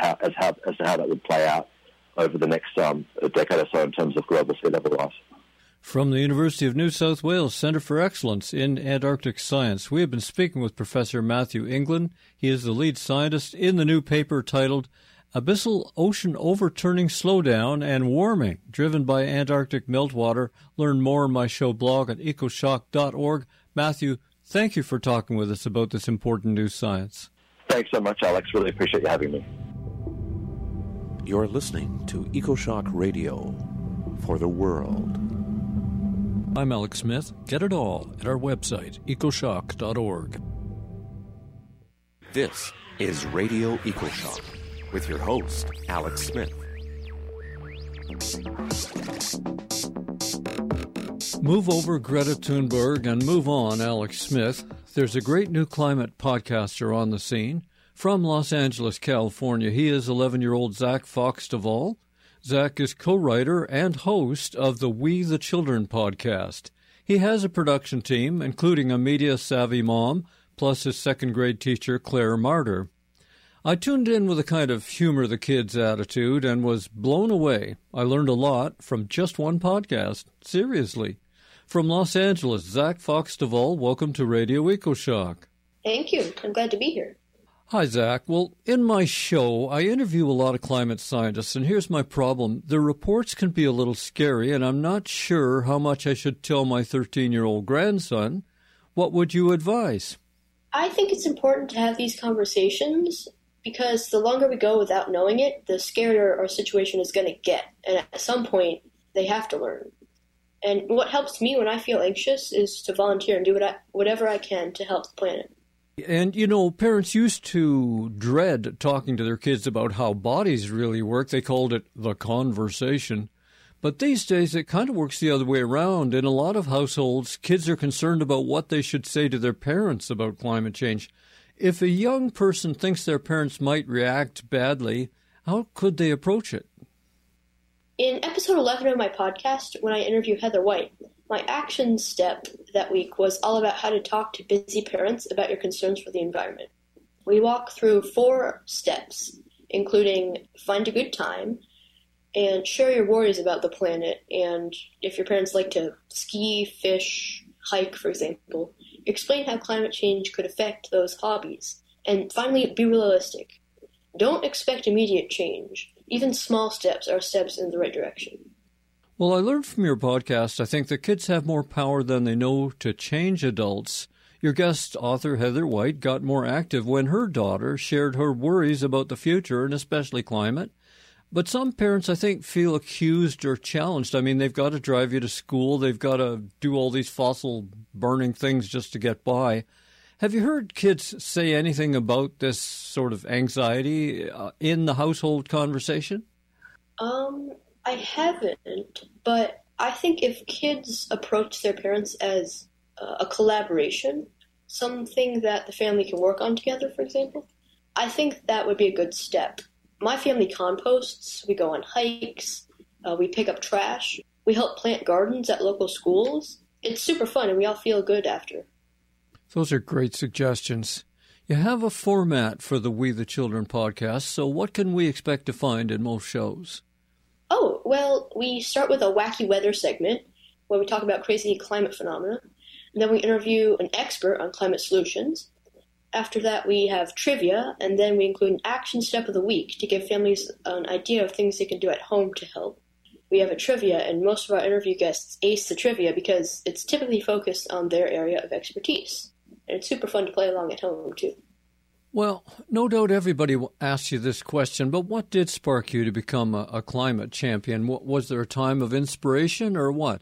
as to how that would play out over the next decade or so in terms of global sea level rise. From the University of New South Wales Centre for Excellence in Antarctic Science, we have been speaking with Professor Matthew England. He is the lead scientist in the new paper titled Abyssal Ocean Overturning Slowdown and Warming, driven by Antarctic meltwater. Learn more on my show blog at ecoshock.org. Matthew, thank you for talking with us about this important new science. Thanks so much, Alex. Really appreciate you having me. You're listening to EcoShock Radio for the world. I'm Alex Smith. Get it all at our website, ecoshock.org. This is Radio EcoShock with your host, Alex Smith. Move over, Greta Thunberg, and move on, Alex Smith. There's a great new climate podcaster on the scene. From Los Angeles, California, he is 11-year-old Zach Fox Duvall. Zach is co-writer and host of the We the Children podcast. He has a production team, including a media-savvy mom, plus his second-grade teacher, Claire Martyr. I tuned in with a kind of humor the kids attitude and was blown away. I learned a lot from just one podcast. Seriously. From Los Angeles, Zach Fox Duvall, welcome to Radio EcoShock. Thank you. I'm glad to be here. Hi, Zach. Well, in my show, I interview a lot of climate scientists, and here's my problem. The reports can be a little scary, and I'm not sure how much I should tell my 13-year-old grandson. What would you advise? I think it's important to have these conversations because the longer we go without knowing it, the scarier our situation is going to get. And at some point, they have to learn. And what helps me when I feel anxious is to volunteer and do whatever I can to help the planet. And, you know, parents used to dread talking to their kids about how bodies really work. They called it the conversation. But these days, it kind of works the other way around. In a lot of households, kids are concerned about what they should say to their parents about climate change. If a young person thinks their parents might react badly, how could they approach it? In episode 11 of my podcast, when I interview Heather White, my action step that week was all about how to talk to busy parents about your concerns for the environment. We walk through 4 steps, including find a good time and share your worries about the planet. And if your parents like to ski, fish, hike, for example, explain how climate change could affect those hobbies. And finally, be realistic. Don't expect immediate change. Even small steps are steps in the right direction. Well, I learned from your podcast, I think that kids have more power than they know to change adults. Your guest author, Heather White, got more active when her daughter shared her worries about the future and especially climate. But some parents, I think, feel accused or challenged. I mean, they've got to drive you to school. They've got to do all these fossil burning things just to get by. Have you heard kids say anything about this sort of anxiety in the household conversation? I haven't, but I think if kids approach their parents as a collaboration, something that the family can work on together, for example, I think that would be a good step. My family composts, we go on hikes, we pick up trash, we help plant gardens at local schools. It's super fun and we all feel good after. Those are great suggestions. You have a format for the We the Children podcast, so what can we expect to find in most shows? Oh, well, we start with a wacky weather segment where we talk about crazy climate phenomena. And then we interview an expert on climate solutions. After that, we have trivia, and then we include an action step of the week to give families an idea of things they can do at home to help. We have a trivia, and most of our interview guests ace the trivia because it's typically focused on their area of expertise. And it's super fun to play along at home, too. Well, no doubt everybody will ask you this question, but what did spark you to become a climate champion? Was there a time of inspiration or what?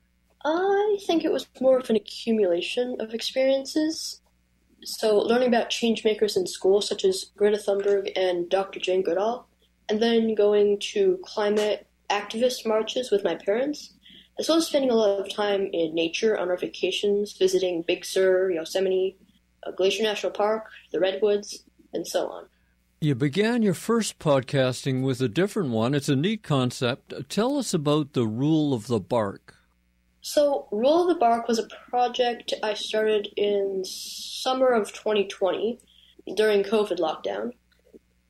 I think it was more of an accumulation of experiences. So learning about change makers in school, such as Greta Thunberg and Dr. Jane Goodall, and then going to climate activist marches with my parents, as well as spending a lot of time in nature on our vacations, visiting Big Sur, Yosemite, Glacier National Park, the Redwoods, and so on. You began your first podcasting with a different one. It's a neat concept. Tell us about the Rule of the Bark. So, Rule of the Bark was a project I started in summer of 2020 during COVID lockdown.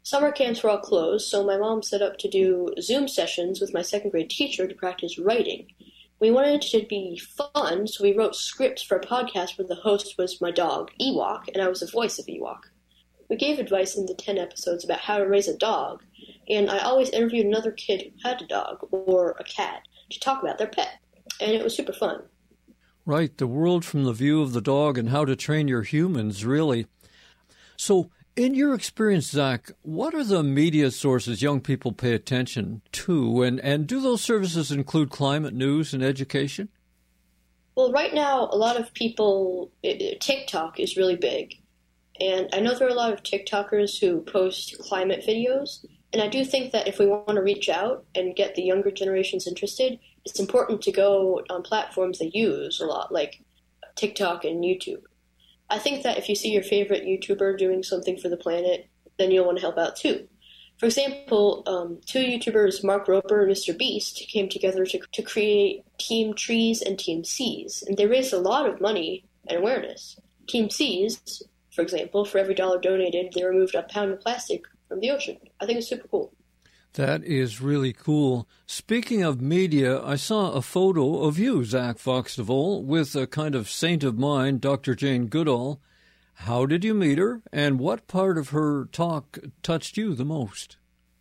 Summer camps were all closed, so my mom set up to do Zoom sessions with my second grade teacher to practice writing. We wanted it to be fun, so we wrote scripts for a podcast where the host was my dog, Ewok, and I was the voice of Ewok. We gave advice in the 10 episodes about how to raise a dog, and I always interviewed another kid who had a dog or a cat to talk about their pet, and it was super fun. Right, the world from the view of the dog and how to train your humans, really. So, in your experience, Zach, what are the media sources young people pay attention to, and do those services include climate news and education? Well, right now, a lot of people, TikTok is really big, and I know there are a lot of TikTokers who post climate videos, and I do think that if we want to reach out and get the younger generations interested, it's important to go on platforms they use a lot, like TikTok and YouTube. I think that if you see your favorite YouTuber doing something for the planet, then you'll want to help out too. For example, two YouTubers, Mark Roper and Mr. Beast, came together to create Team Trees and Team Seas, and they raised a lot of money and awareness. Team Seas, for example, for every $1 donated, they removed a pound of plastic from the ocean. I think it's super cool. That is really cool. Speaking of media, I saw a photo of you, Zach Foxdevol, with a kind of saint of mine, Dr. Jane Goodall. How did you meet her, and what part of her talk touched you the most?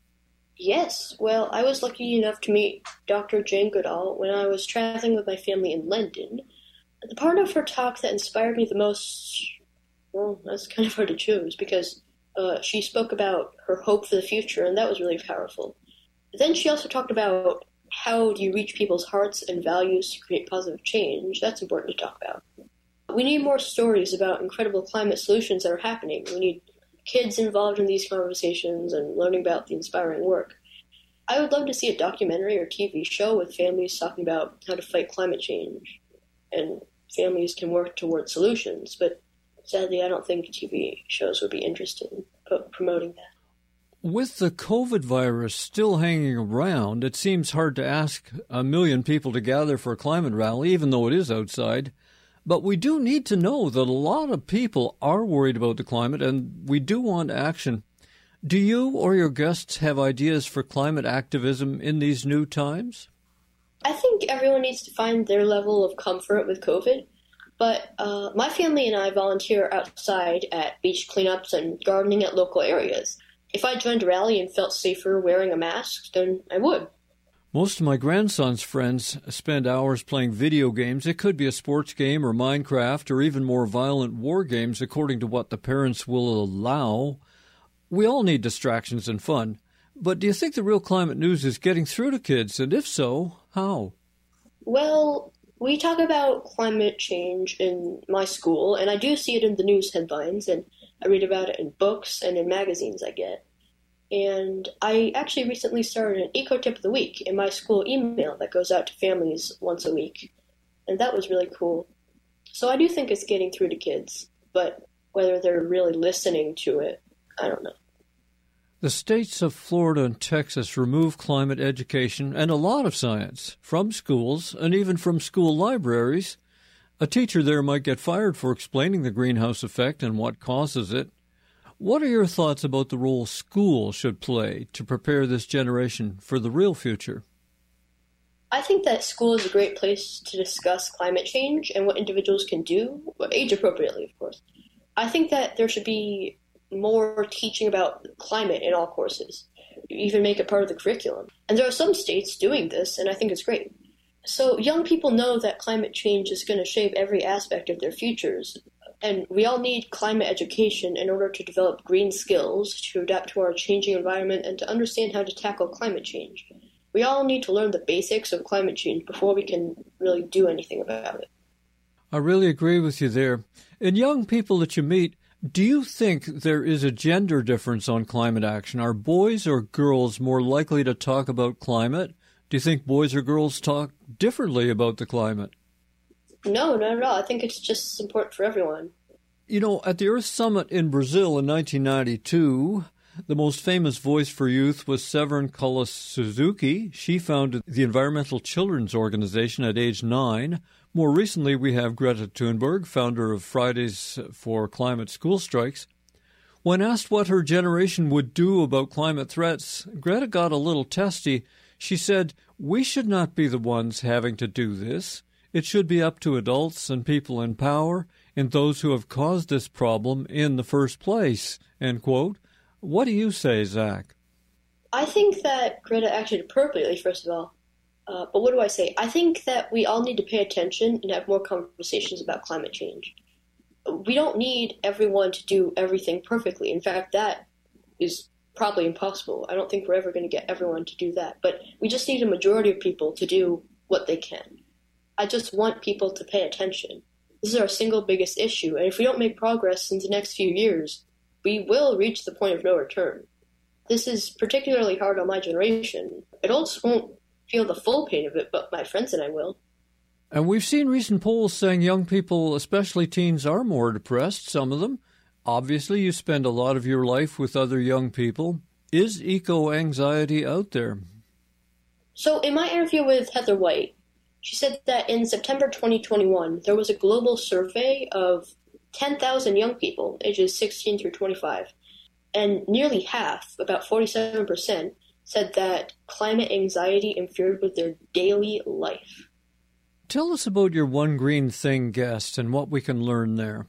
Yes, well, I was lucky enough to meet Dr. Jane Goodall when I was traveling with my family in London. The part of her talk that inspired me the most, well, that's kind of hard to choose because she spoke about her hope for the future, and that was really powerful. Then she also talked about how do you reach people's hearts and values to create positive change. That's important to talk about. We need more stories about incredible climate solutions that are happening. We need kids involved in these conversations and learning about the inspiring work. I would love to see a documentary or TV show with families talking about how to fight climate change, and families can work toward solutions, but sadly, I don't think TV shows would be interested in promoting that. With the COVID virus still hanging around, it seems hard to ask 1 million people to gather for a climate rally, even though it is outside. But we do need to know that a lot of people are worried about the climate, and we do want action. Do you or your guests have ideas for climate activism in these new times? I think everyone needs to find their level of comfort with COVID. But my family and I volunteer outside at beach cleanups and gardening at local areas. If I joined a rally and felt safer wearing a mask, then I would. Most of my grandson's friends spend hours playing video games. It could be a sports game or Minecraft or even more violent war games according to what the parents will allow. We all need distractions and fun. But do you think the real climate news is getting through to kids? And if so, how? Well, we talk about climate change in my school, and I do see it in the news headlines, and I read about it in books and in magazines I get. And I actually recently started an Eco Tip of the Week in my school email that goes out to families once a week, and that was really cool. So I do think it's getting through to kids, but whether they're really listening to it, I don't know. The states of Florida and Texas remove climate education and a lot of science from schools and even from school libraries. A teacher there might get fired for explaining the greenhouse effect and what causes it. What are your thoughts about the role school should play to prepare this generation for the real future? I think that school is a great place to discuss climate change and what individuals can do, age appropriately, of course. I think that there should be more teaching about climate in all courses, even make it part of the curriculum. And there are some states doing this, and I think it's great. So young people know that climate change is going to shape every aspect of their futures, and we all need climate education in order to develop green skills, to adapt to our changing environment, and to understand how to tackle climate change. We all need to learn the basics of climate change before we can really do anything about it. I really agree with you there. In young people that you meet, do you think there is a gender difference on climate action? Are boys or girls more likely to talk about climate? Do you think boys or girls talk differently about the climate? No, not at all. I think it's just important for everyone. You know, at the Earth Summit in Brazil in 1992, the most famous voice for youth was Severin Cullis Suzuki. She founded the Environmental Children's Organization at age 9. More recently, we have Greta Thunberg, founder of Fridays for Climate School Strikes. When asked what her generation would do about climate threats, Greta got a little testy. She said, "We should not be the ones having to do this. It should be up to adults and people in power and those who have caused this problem in the first place." End quote. What do you say, Zach? I think that Greta acted appropriately, first of all. But what do I say? I think that we all need to pay attention and have more conversations about climate change. We don't need everyone to do everything perfectly. In fact, that is probably impossible. I don't think we're ever going to get everyone to do that. But we just need a majority of people to do what they can. I just want people to pay attention. This is our single biggest issue, and if we don't make progress in the next few years, we will reach the point of no return. This is particularly hard on my generation. Adults won't feel the full pain of it, but my friends and I will. And we've seen recent polls saying young people, especially teens, are more depressed, some of them. Obviously, you spend a lot of your life with other young people. Is eco-anxiety out there? So in my interview with Heather White, she said that in September 2021, there was a global survey of 10,000 young people, ages 16 through 25, and nearly half, about 47%, said that climate anxiety interfered with their daily life. Tell us about your One Green Thing guest and what we can learn there.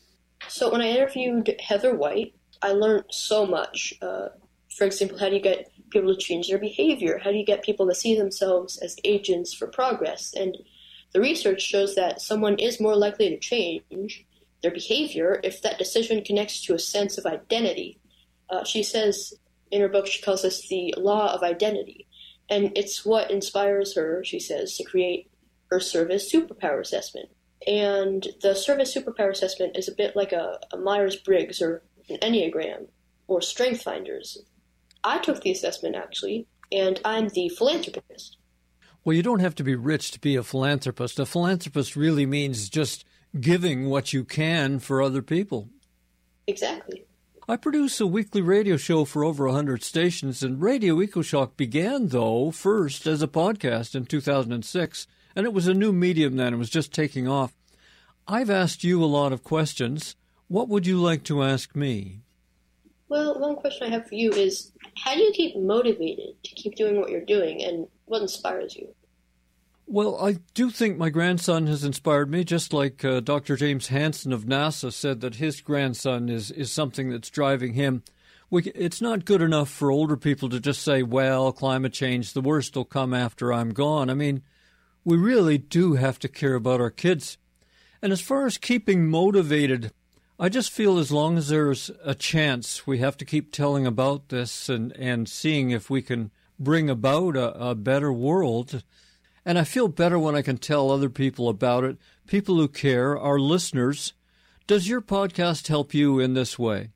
So when I interviewed Heather White, I learned so much. For example, how do you get people to change their behavior? How do you get people to see themselves as agents for progress? And the research shows that someone is more likely to change their behavior if that decision connects to a sense of identity. She says in her book, she calls this the law of identity. And it's what inspires her, she says, to create her service superpower assessment. And the service superpower assessment is a bit like a Myers-Briggs or an Enneagram or Strength Finders. I took the assessment, actually, and I'm the philanthropist. Well, you don't have to be rich to be a philanthropist. A philanthropist really means just giving what you can for other people. Exactly. I produce a weekly radio show for over 100 stations, and Radio EcoShock began, though, first as a podcast in 2006, and it was a new medium then. It was just taking off. I've asked you a lot of questions. What would you like to ask me? Well, one question I have for you is, how do you keep motivated to keep doing what you're doing, and what inspires you? Well, I do think my grandson has inspired me, just like Dr. James Hansen of NASA said that his grandson is something that's driving him. It's not good enough for older people to just say, well, climate change, the worst will come after I'm gone. I mean, we really do have to care about our kids. And as far as keeping motivated, I just feel as long as there's a chance, we have to keep telling about this and seeing if we can bring about a better world. And I feel better when I can tell other people about it, people who care, our listeners. Does your podcast help you in this way?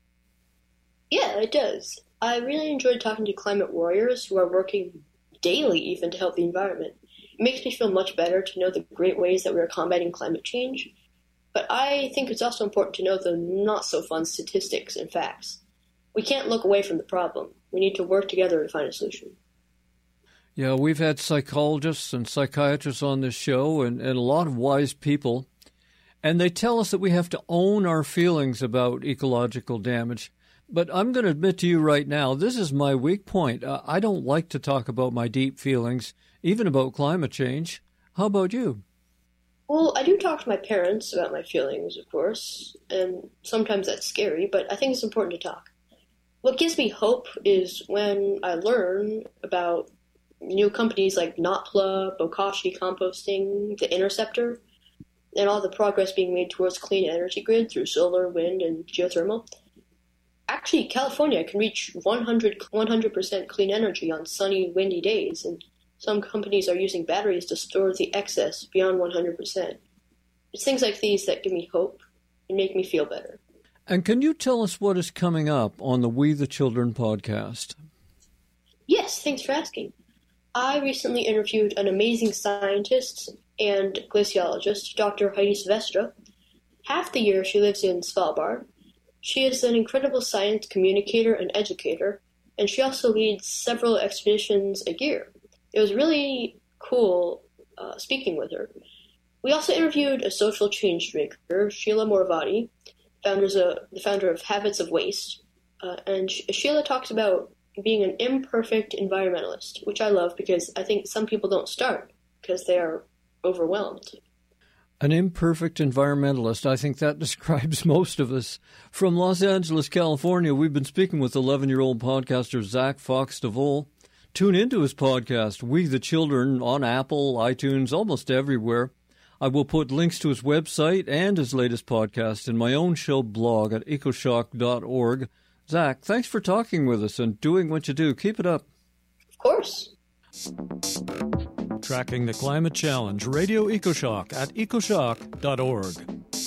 Yeah, it does. I really enjoy talking to climate warriors who are working daily even to help the environment. It makes me feel much better to know the great ways that we are combating climate change. But I think it's also important to know the not-so-fun statistics and facts. We can't look away from the problem. We need to work together to find a solution. Yeah, we've had psychologists and psychiatrists on this show and a lot of wise people, and they tell us that we have to own our feelings about ecological damage. But I'm going to admit to you right now, this is my weak point. I don't like to talk about my deep feelings, even about climate change. How about you? Well, I do talk to my parents about my feelings, of course, and sometimes that's scary, but I think it's important to talk. What gives me hope is when I learn about new companies like Notpla, Bokashi Composting, The Interceptor, and all the progress being made towards clean energy grid through solar, wind, and geothermal. Actually, California can reach 100% clean energy on sunny, windy days, and some companies are using batteries to store the excess beyond 100%. It's things like these that give me hope and make me feel better. And can you tell us what is coming up on the We the Children podcast? Yes, thanks for asking. I recently interviewed an amazing scientist and glaciologist, Dr. Heidi Sylvestre. Half the year she lives in Svalbard. She is an incredible science communicator and educator, and she also leads several expeditions a year. It was really cool speaking with her. We also interviewed a social change maker, Sheila Morvati, the founder of Habits of Waste. and Sheila talks about being an imperfect environmentalist, which I love because I think some people don't start because they are overwhelmed. An imperfect environmentalist. I think that describes most of us. From Los Angeles, California, we've been speaking with 11-year-old podcaster Zach Fox DeVol. Tune into his podcast, We the Children, on Apple, iTunes, almost everywhere. I will put links to his website and his latest podcast in my own show blog at ecoshock.org. Zach, thanks for talking with us and doing what you do. Keep it up. Of course. Tracking the Climate Challenge, Radio EcoShock at ecoshock.org.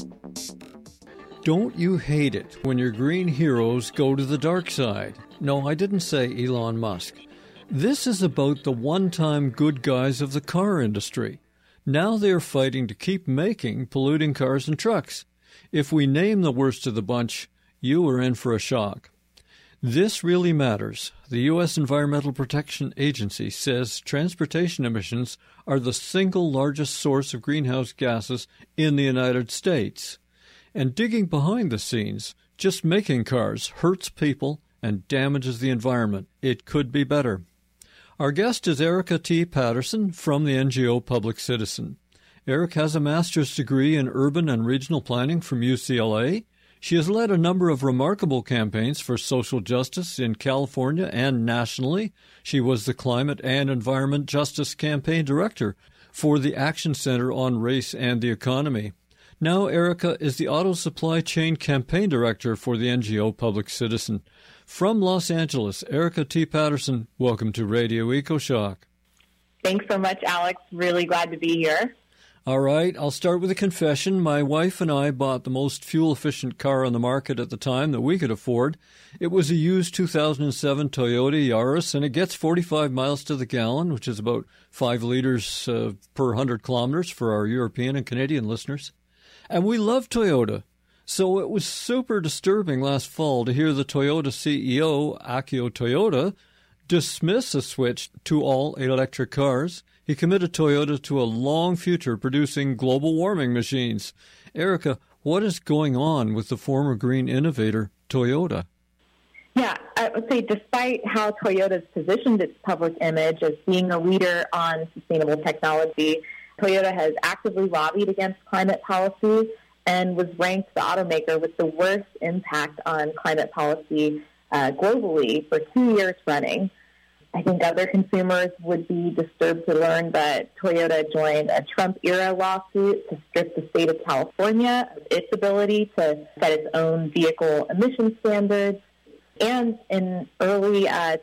Don't you hate it when your green heroes go to the dark side? No, I didn't say Elon Musk. This is about the one-time good guys of the car industry. Now they are fighting to keep making polluting cars and trucks. If we name the worst of the bunch, you are in for a shock. This really matters. The U.S. Environmental Protection Agency says transportation emissions are the single largest source of greenhouse gases in the United States. And digging behind the scenes, just making cars hurts people and damages the environment. It could be better. Our guest is Erica T. Patterson from the NGO Public Citizen. Eric has a master's degree in urban and regional planning from UCLA. She has led a number of remarkable campaigns for social justice in California and nationally. She was the Climate and Environment Justice Campaign Director for the Action Center on Race and the Economy. Now Erica is the Auto Supply Chain Campaign Director for the NGO Public Citizen. From Los Angeles, Erica T. Patterson, welcome to Radio EcoShock. Thanks so much, Alex. Really glad to be here. All right, I'll start with a confession. My wife and I bought the most fuel-efficient car on the market at the time that we could afford. It was a used 2007 Toyota Yaris, and it gets 45 miles to the gallon, which is about 5 liters per 100 kilometers for our European and Canadian listeners. And we love Toyota. So it was super disturbing last fall to hear the Toyota CEO, Akio Toyoda, dismiss a switch to all electric cars. He committed Toyota to a long future producing global warming machines. Erica, what is going on with the former green innovator, Toyota? Yeah, I would say despite how Toyota's positioned its public image as being a leader on sustainable technology, Toyota has actively lobbied against climate policy and was ranked the automaker with the worst impact on climate policy globally for 2 years running. I think other consumers would be disturbed to learn that Toyota joined a Trump-era lawsuit to strip the state of California of its ability to set its own vehicle emission standards. And in early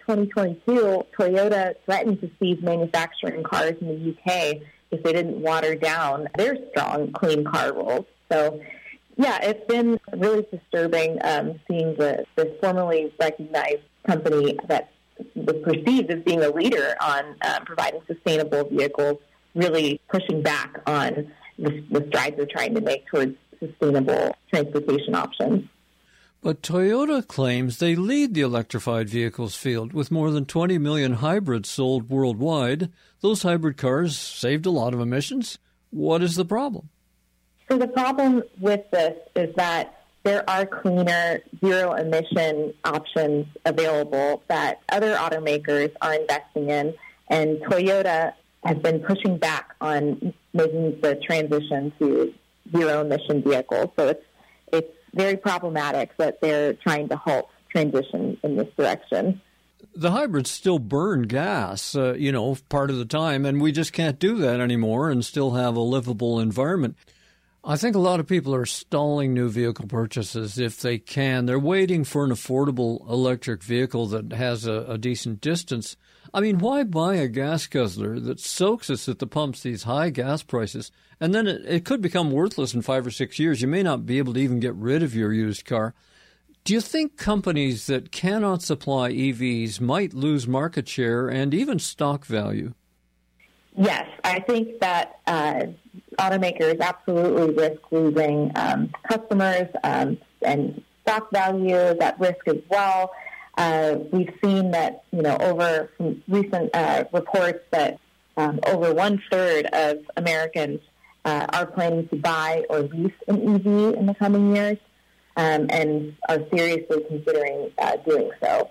2022, Toyota threatened to cease manufacturing cars in the UK if they didn't water down their strong clean car rules. So, yeah, it's been really disturbing seeing this formerly recognized company that was perceived as being a leader on providing sustainable vehicles, really pushing back on the strides they're trying to make towards sustainable transportation options. But Toyota claims they lead the electrified vehicles field with more than 20 million hybrids sold worldwide. Those hybrid cars saved a lot of emissions. What is the problem? So the problem with this is that there are cleaner, zero-emission options available that other automakers are investing in, and Toyota has been pushing back on making the transition to zero-emission vehicles. So it's very problematic that they're trying to halt transition in this direction. The hybrids still burn gas, part of the time, and we just can't do that anymore and still have a livable environment. I think a lot of people are stalling new vehicle purchases if they can. They're waiting for an affordable electric vehicle that has a decent distance. I mean, why buy a gas guzzler that soaks us at the pumps, these high gas prices, and then it could become worthless in 5 or 6 years. You may not be able to even get rid of your used car. Do you think companies that cannot supply EVs might lose market share and even stock value? Yes, I think that automakers absolutely risk losing customers and stock value is at risk as well. We've seen that, over some recent reports that over 1/3 of Americans are planning to buy or lease an EV in the coming years. and are seriously considering doing so.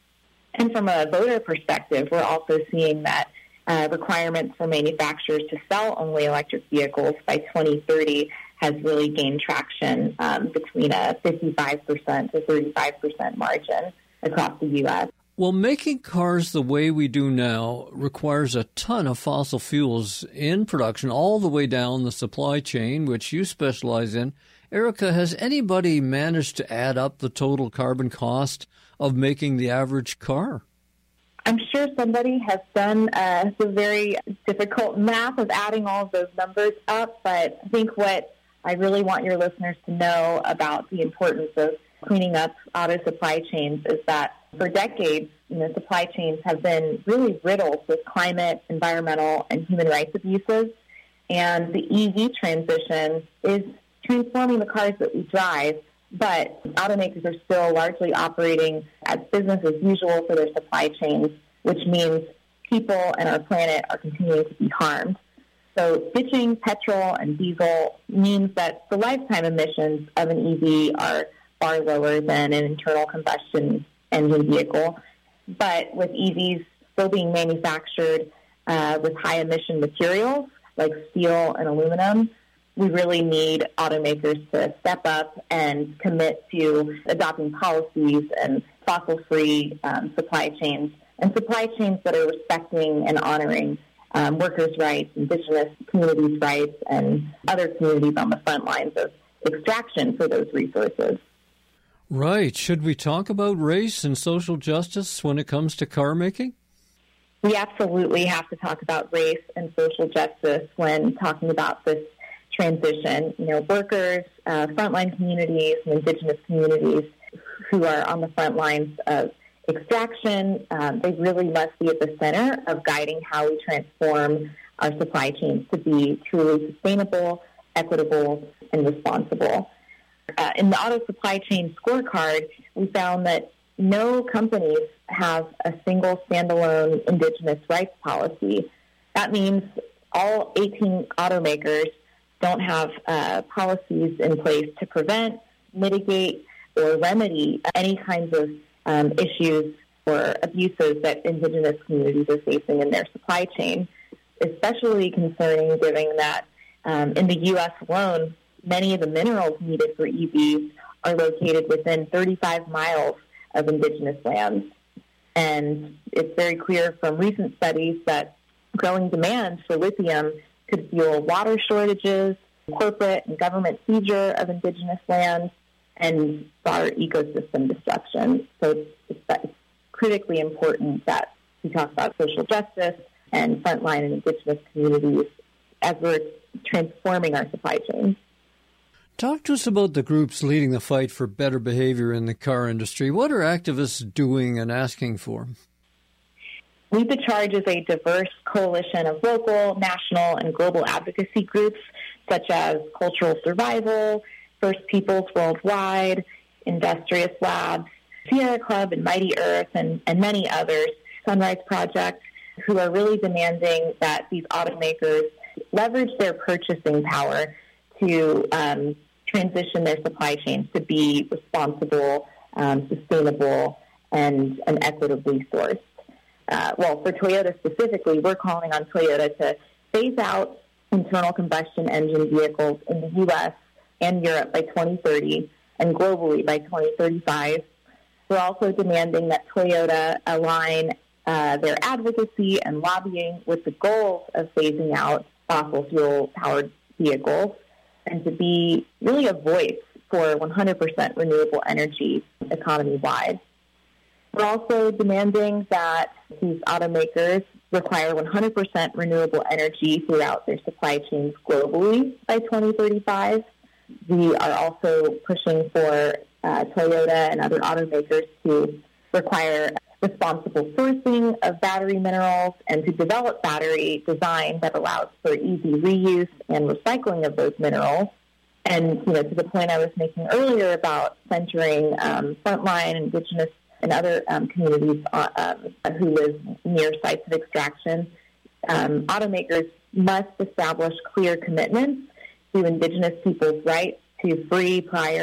And from a voter perspective, we're also seeing that requirements for manufacturers to sell only electric vehicles by 2030 has really gained traction between a 55% to 35% margin across the U.S. Well, making cars the way we do now requires a ton of fossil fuels in production all the way down the supply chain, which you specialize in. Erica, has anybody managed to add up the total carbon cost of making the average car? I'm sure somebody has done the very difficult math of adding all of those numbers up, but I think what I really want your listeners to know about the importance of cleaning up auto supply chains is that for decades, supply chains have been really riddled with climate, environmental, and human rights abuses, and the EV transition is transforming the cars that we drive, but automakers are still largely operating as business as usual for their supply chains, which means people and our planet are continuing to be harmed. So ditching petrol and diesel means that the lifetime emissions of an EV are far lower than an internal combustion engine vehicle. But with EVs still being manufactured with high emission materials like steel and aluminum, we really need automakers to step up and commit to adopting policies and fossil-free supply chains, and supply chains that are respecting and honoring workers' rights, indigenous communities' rights, and other communities on the front lines of extraction for those resources. Right. Should we talk about race and social justice when it comes to car making? We absolutely have to talk about race and social justice when talking about this transition. Workers, frontline communities, and indigenous communities who are on the front lines of extraction, they really must be at the center of guiding how we transform our supply chains to be truly sustainable, equitable, and responsible. In the auto supply chain scorecard, we found that no companies have a single standalone indigenous rights policy. That means all 18 automakers don't have policies in place to prevent, mitigate, or remedy any kinds of issues or abuses that indigenous communities are facing in their supply chain, especially concerning given that in the U.S. alone, many of the minerals needed for EVs are located within 35 miles of indigenous lands. And it's very clear from recent studies that growing demand for lithium could fuel water shortages, corporate and government seizure of indigenous lands, and broader ecosystem destruction. So it's critically important that we talk about social justice and frontline and indigenous communities as we're transforming our supply chains. Talk to us about the groups leading the fight for better behavior in the car industry. What are activists doing and asking for? Lead the Charge is a diverse coalition of local, national, and global advocacy groups such as Cultural Survival, First Peoples Worldwide, Industrious Labs, Sierra Club and Mighty Earth, and many others, Sunrise Project, who are really demanding that these automakers leverage their purchasing power to transition their supply chains to be responsible, sustainable, and equitably sourced. For Toyota specifically, we're calling on Toyota to phase out internal combustion engine vehicles in the U.S. and Europe by 2030 and globally by 2035. We're also demanding that Toyota align their advocacy and lobbying with the goals of phasing out fossil fuel-powered vehicles and to be really a voice for 100% renewable energy economy-wide. We're also demanding that these automakers require 100% renewable energy throughout their supply chains globally by 2035. We are also pushing for Toyota and other automakers to require responsible sourcing of battery minerals and to develop battery design that allows for easy reuse and recycling of those minerals. And, to the point I was making earlier about centering frontline, indigenous, and other communities who live near sites of extraction, automakers must establish clear commitments to indigenous people's rights to free, prior,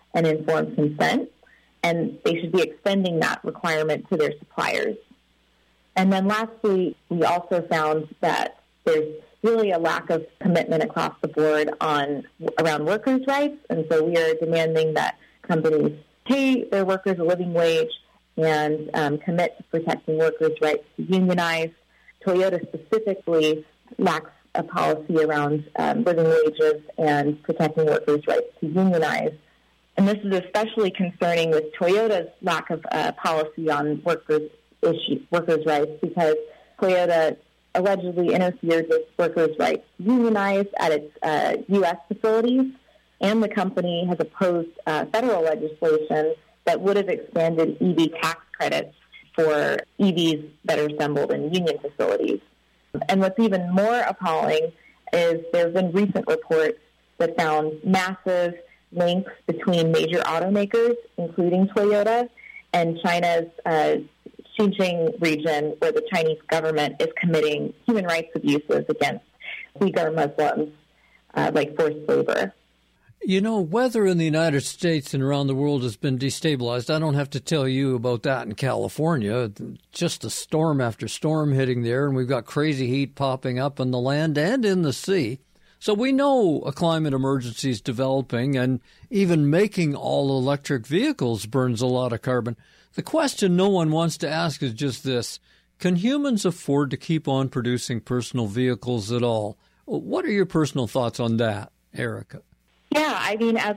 and informed consent, and they should be extending that requirement to their suppliers. And then lastly, we also found that there's really a lack of commitment across the board around workers' rights, and so we are demanding that companies pay their workers a living wage and commit to protecting workers' rights to unionize. Toyota specifically lacks a policy around living wages and protecting workers' rights to unionize. And this is especially concerning with Toyota's lack of policy on workers' rights, because Toyota allegedly interfered with workers' rights to unionize at its U.S. facilities, and the company has opposed federal legislation that would have expanded EV tax credits for EVs that are assembled in union facilities. And what's even more appalling is there have been recent reports that found massive links between major automakers, including Toyota, and China's Xinjiang region, where the Chinese government is committing human rights abuses against Uyghur Muslims, like forced labor. You know, weather in the United States and around the world has been destabilized. I don't have to tell you about that in California. Just a storm after storm hitting there, and we've got crazy heat popping up on the land and in the sea. So we know a climate emergency is developing, and even making all-electric vehicles burns a lot of carbon. The question no one wants to ask is just this: can humans afford to keep on producing personal vehicles at all? What are your personal thoughts on that, Erica? Yeah, I mean, as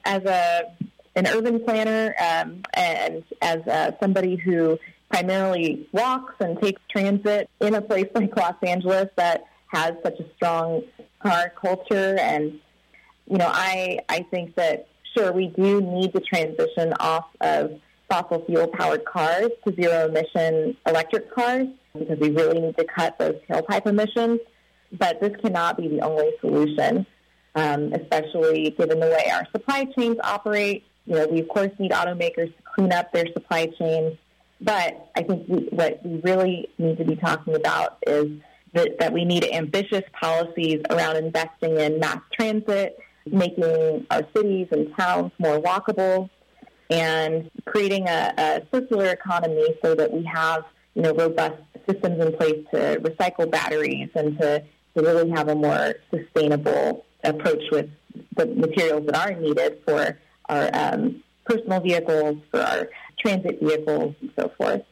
an urban planner and as somebody who primarily walks and takes transit in a place like Los Angeles that has such a strong car culture, and I think that sure we do need to transition off of fossil fuel powered cars to zero emission electric cars, because we really need to cut those tailpipe emissions. But this cannot be the only solution. Especially given the way our supply chains operate. We, of course, need automakers to clean up their supply chains. But I think what we really need to be talking about is that we need ambitious policies around investing in mass transit, making our cities and towns more walkable, and creating a circular economy so that we have, robust systems in place to recycle batteries and to really have a more sustainable approach with the materials that are needed for our personal vehicles, for our transit vehicles, and so forth.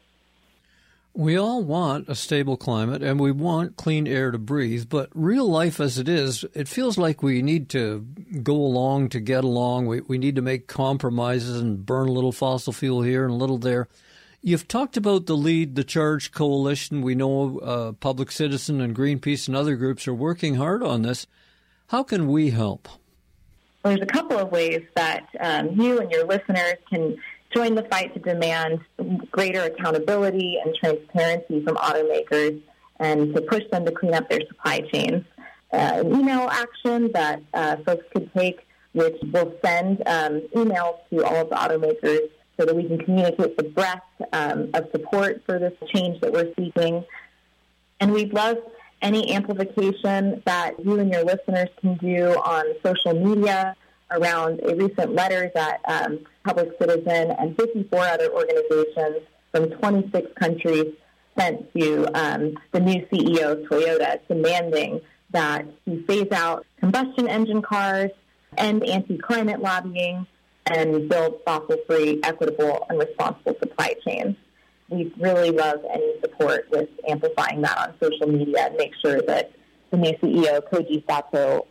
We all want a stable climate, and we want clean air to breathe, but real life as it is, it feels like we need to go along to get along. We need to make compromises and burn a little fossil fuel here and a little there. You've talked about the Lead the Charge Coalition. We know Public Citizen and Greenpeace and other groups are working hard on this. How can we help? Well, there's a couple of ways that you and your listeners can join the fight to demand greater accountability and transparency from automakers and to push them to clean up their supply chains. An email action that folks could take, which will send emails to all of the automakers so that we can communicate the breadth of support for this change that we're seeking. And we'd love any amplification that you and your listeners can do on social media around a recent letter that Public Citizen and 54 other organizations from 26 countries sent to the new CEO of Toyota, demanding that he phase out combustion engine cars, end anti-climate lobbying, and build fossil-free, equitable, and responsible supply chains. We really love any support with amplifying that on social media and make sure that the new CEO, Koji Sato,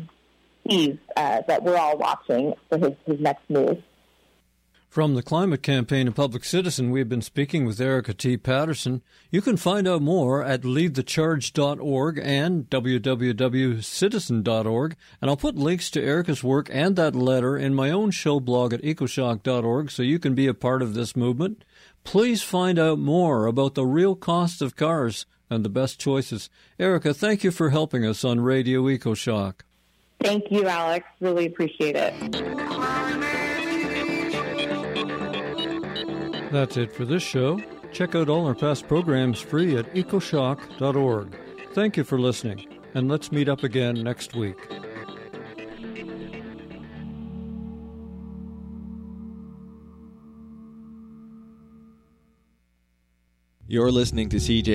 sees that we're all watching for his next move. From the Climate Campaign and Public Citizen, we've been speaking with Erica T. Patterson. You can find out more at leadthecharge.org and www.citizen.org. And I'll put links to Erica's work and that letter in my own show blog at ecoshock.org so you can be a part of this movement. Please find out more about the real cost of cars and the best choices. Erica, thank you for helping us on Radio EcoShock. Thank you, Alex. Really appreciate it. That's it for this show. Check out all our past programs free at ecoshock.org. Thank you for listening, and let's meet up again next week. You're listening to CJ